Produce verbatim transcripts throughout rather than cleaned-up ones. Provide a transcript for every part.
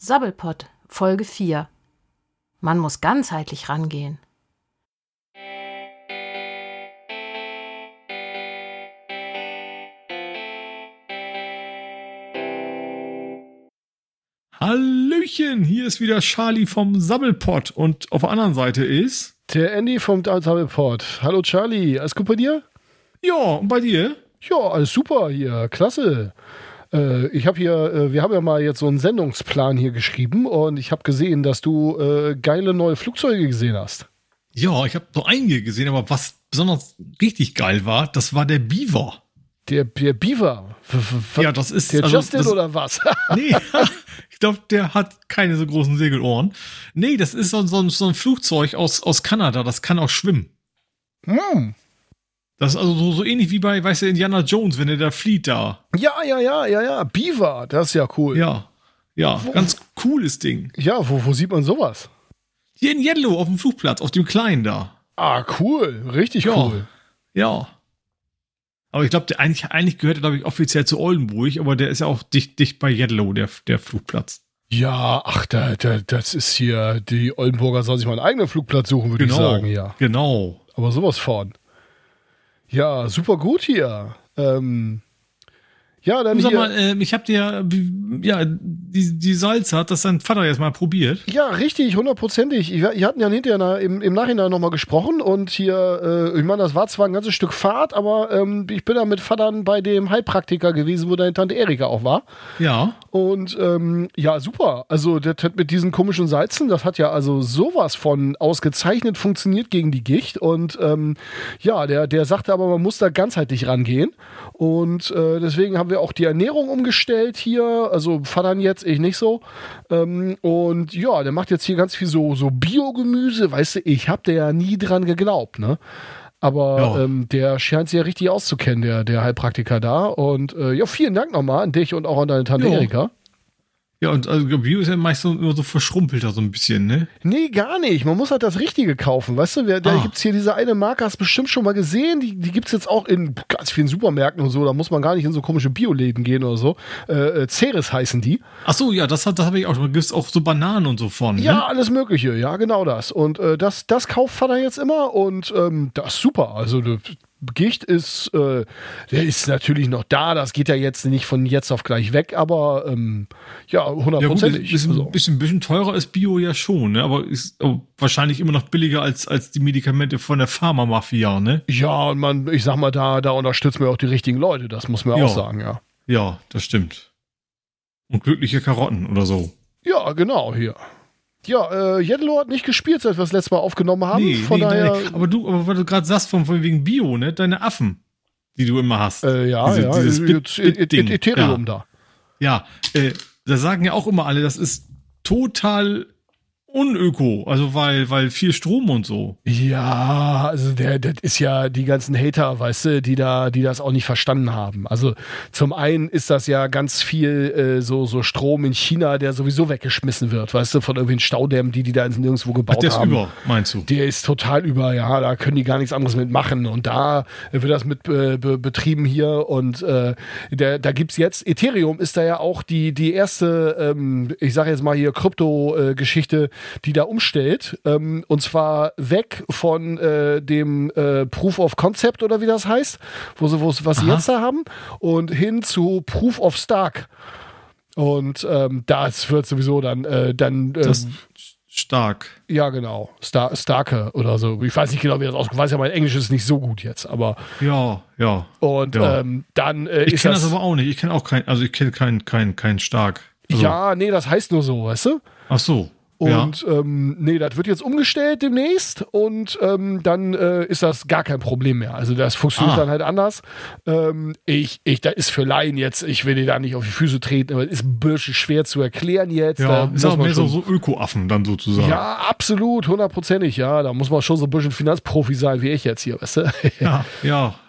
Sabbelpott, Folge vier. Man muss ganzheitlich rangehen. Hallöchen, hier ist wieder Charlie vom Sabbelpott und auf der anderen Seite ist... Der Andy vom Sabbelpott. Hallo Charlie, alles gut bei dir? Ja, und bei dir? Ja, alles super hier, klasse. Äh, ich habe hier, äh, wir haben ja mal jetzt so einen Sendungsplan hier geschrieben und ich habe gesehen, dass du äh, geile neue Flugzeuge gesehen hast. Ja, ich habe nur einige gesehen, aber was besonders richtig geil war, das war der Beaver. Der, der Beaver? W- Ja, das ist... Der also, Justin das, oder was? Nee, ich glaube, der hat keine so großen Segelohren. Nee, das ist so, so, so ein Flugzeug aus, aus Kanada, das kann auch schwimmen. Hm. Das ist also so, so ähnlich wie bei, weißt du, Indiana Jones, wenn er da flieht da. Ja, ja, ja, ja, ja. Beaver, das ist ja cool. Ja, ja, Wo- ganz cooles Ding. Ja, wo, wo sieht man sowas? Hier in Yellow auf dem Flugplatz, auf dem Kleinen da. Ah, cool. Richtig Ja. cool. Ja. Aber ich glaube, der eigentlich, eigentlich gehört er, glaube ich, offiziell zu Oldenburg, aber der ist ja auch dicht, dicht bei Yellow, der, der Flugplatz. Ja, ach, da, da, das ist hier, die Oldenburger sollen sich mal einen eigenen Flugplatz suchen, würde ich sagen, ja. Genau. Aber sowas von. Ja, super gut hier. Ähm, ja, dann Du, sag hier. mal, äh, ich habe dir, ja, die, die Salze hat das dein Vater jetzt mal probiert. Ja, richtig, hundertprozentig. Ich, wir hatten ja hinterher na, im, im Nachhinein nochmal gesprochen und hier, äh, ich meine, das war zwar ein ganzes Stück Fahrt, aber ähm, ich bin da mit Vatern bei dem Heilpraktiker gewesen, wo deine Tante Erika auch war. Ja. Und ähm, ja, super. Also das hat mit diesen komischen Salzen, das hat ja also sowas von ausgezeichnet funktioniert gegen die Gicht. Und ähm, ja, der, der sagte aber, man muss da ganzheitlich rangehen. Und äh, deswegen haben wir auch die Ernährung umgestellt hier. Also Vatern jetzt, ich nicht so. Ähm, und ja, der macht jetzt hier ganz viel so, so Biogemüse. Weißt du, ich hab der ja nie dran geglaubt, ne? Aber Ja. ähm, der scheint sich ja richtig auszukennen, der, der Heilpraktiker da. Und äh, ja, vielen Dank nochmal an dich und auch an deine Tante Ja. Erika. Ja, und also Bio ist ja meist so, immer so verschrumpelter so ein bisschen, ne? Nee, gar nicht. Man muss halt das Richtige kaufen. Weißt du, wer- da Ah. gibt's hier diese eine Marke, hast du bestimmt schon mal gesehen. Die, die gibt's jetzt auch in ganz vielen Supermärkten und so. Da muss man gar nicht in so komische Bioläden gehen oder so. Äh, äh, Ceres heißen die. Ach so, ja, das, hat- das habe ich auch schon. Da gibt es auch so Bananen und so von, Ja, ne? alles Mögliche. Ja, genau das. Und äh, das, das kauft Vater jetzt immer und ähm, das ist super. Also das Gicht ist, äh, der ist natürlich noch da. Das geht ja jetzt nicht von jetzt auf gleich weg, aber ähm, ja, Ja gut, hundertprozentig. ist ein Also. bisschen, bisschen teurer ist Bio ja schon, ne? Aber ist oh, wahrscheinlich immer noch billiger als, als die Medikamente von der Pharma-Mafia, ne? Ja, und man, ich sag mal, da, da unterstützt man auch die richtigen Leute. Das muss man Ja. auch sagen, ja. Ja, das stimmt. Und glückliche Karotten oder so. Ja, genau, hier. Ja, äh, Yellow hat nicht gespielt, seit wir das letzte Mal aufgenommen haben. Von daher, deine, aber du, aber weil du gerade sagst, von, von wegen Bio, ne? Deine Affen, die du immer hast. äh, ja, diese- ja, dieses äh, Bit- jetzt, äh, Bit-Ding. äh, Ethereum da. Ja, äh, da sagen ja auch immer alle, das ist total unöko, also weil, weil viel Strom und so. Ja, also der, das ist ja die ganzen Hater, weißt du, die da, die das auch nicht verstanden haben. Also zum einen ist das ja ganz viel äh, so, so Strom in China, der sowieso weggeschmissen wird, weißt du, von irgendwelchen Staudämmen, die die da nirgendwo Ach, gebaut der ist haben. über, meinst du? Der ist total über, ja, da können die gar nichts anderes mitmachen. Und da wird das mit äh, be betrieben hier. Und äh, der, da gibt's jetzt, Ethereum ist da ja auch die, die erste, ähm, ich sage jetzt mal hier, Krypto-Geschichte, die da umstellt. Ähm, und zwar weg von äh, dem äh, Proof of Concept oder wie das heißt, wo sie, wo sie, was sie Aha. jetzt da haben, und hin zu Proof of Stark. Und ähm, das wird sowieso dann, äh, dann äh, Das stark. ja, genau. Star Starke oder so. Ich weiß nicht genau, wie das aussieht. Ich weiß ja, mein Englisch ist nicht so gut jetzt, aber. Ja, ja. Und Ja. ähm, dann äh, Ich ist kenne das. das aber auch nicht. Ich kenne auch kein, also ich kenne kein, kein, kein stark. Also, ja, nee, das heißt nur so, weißt du? Ach so. Und ähm, nee, das wird jetzt umgestellt demnächst und ähm, dann äh, ist das gar kein Problem mehr. Also das funktioniert Ah. dann halt anders. Ähm, ich, ich, da ist für Laien jetzt, ich will dir da nicht auf die Füße treten, aber es ist ein bisschen schwer zu erklären jetzt. Ja, Da ist muss aber man mehr so, schon- so Öko-Affen dann sozusagen. Ja, absolut, hundertprozentig, ja. Da muss man schon so ein bisschen Finanzprofi sein wie ich jetzt hier, weißt du? ja, ja,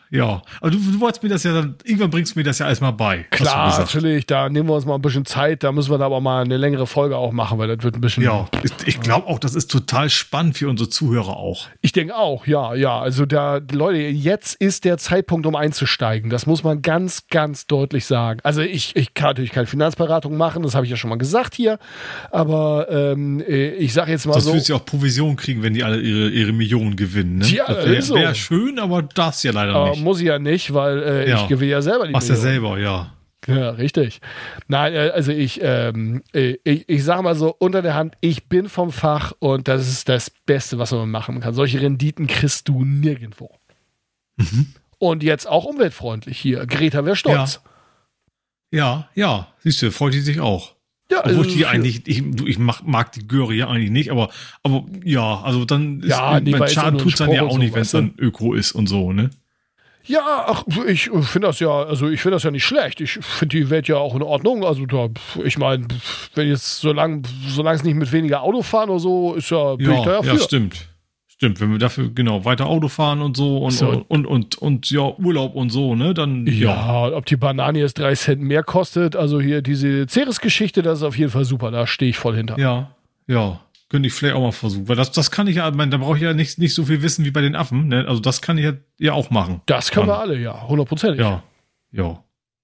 ja. Aber du, du wolltest mir das ja dann, irgendwann bringst du mir das ja alles mal bei. Klar, natürlich, da nehmen wir uns mal ein bisschen Zeit, da müssen wir da aber mal eine längere Folge auch machen, weil das wird ein bisschen... Ja, ich, ich glaube auch, das ist total spannend für unsere Zuhörer auch. Ich denke auch, ja, ja. Also da, Leute, jetzt ist der Zeitpunkt, um einzusteigen. Das muss man ganz, ganz deutlich sagen. Also ich, ich kann natürlich keine Finanzberatung machen, das habe ich ja schon mal gesagt hier, aber ähm, ich sage jetzt mal das so... Das willst du ja auch Provision kriegen, wenn die alle ihre, ihre Millionen gewinnen, ne? Ja, das wäre so. wär schön, aber darfst ja leider aber nicht. Muss ich ja nicht, weil äh, Ja. ich gewinne ja selber die Machst ja Millionen. selber, ja. Ja, richtig. Nein, äh, also ich, ähm, ich, ich sage mal so unter der Hand, ich bin vom Fach und das ist das Beste, was man machen kann. Solche Renditen kriegst du nirgendwo. Mhm. Und jetzt auch umweltfreundlich hier. Greta wäre stolz. Ja, ja, ja. Siehst du, freut die sich auch. Ja, Obwohl also ich die für- eigentlich, ich, du, ich mag, mag die Göre ja eigentlich nicht, aber, aber ja, also dann ist, Ja, nee, mein weil es ja Schaden nur ein tut's dann ja Spruch auch und nicht, so, wenn es weißt du? dann Öko ist und so, ne? Ja, ach, ich finde das ja, also ich finde das ja nicht schlecht. Ich finde die Welt ja auch in Ordnung. Also da, ich meine, wenn jetzt, solange solange es nicht mit weniger Auto fahren oder so, ist ja, bin ich da Ja, ja ja, für. stimmt. Stimmt, wenn wir dafür, genau, weiter Auto fahren und so und, So. und, und, und, und, ja, Urlaub und so, ne, dann, Ja, ja. ob die Banane jetzt drei Cent mehr kostet, also hier diese Ceres-Geschichte, das ist auf jeden Fall super, da stehe ich voll hinter. Ja, ja. Könnte ich vielleicht auch mal versuchen, weil das, das kann ich ja, ich meine, da brauche ich ja nicht, nicht so viel wissen wie bei den Affen, ne, also das kann ich ja, ja auch machen. Das können wir Dann. alle, ja, hundertprozentig. Ja, ja.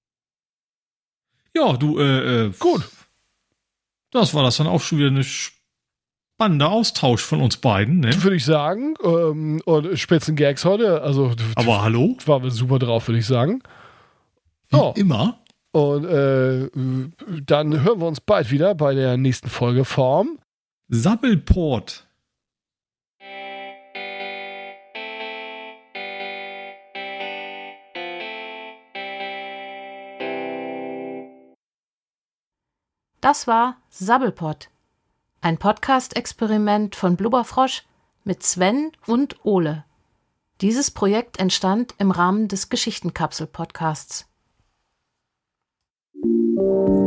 Ja, du, äh, äh, Gut. das war das dann auch schon wieder eine spannender Austausch von uns beiden, ne? Würde ich sagen. Ähm, und Spitzen-Gags heute, also Aber hallo? waren wir super drauf, würde ich sagen. Wie Oh. immer. Und äh, dann hören wir uns bald wieder bei der nächsten Folge vom Sabbelport. Das war Sabbelpott, ein Podcast-Experiment von Blubberfrosch mit Sven und Ole. Dieses Projekt entstand im Rahmen des Geschichtenkapsel-Podcasts.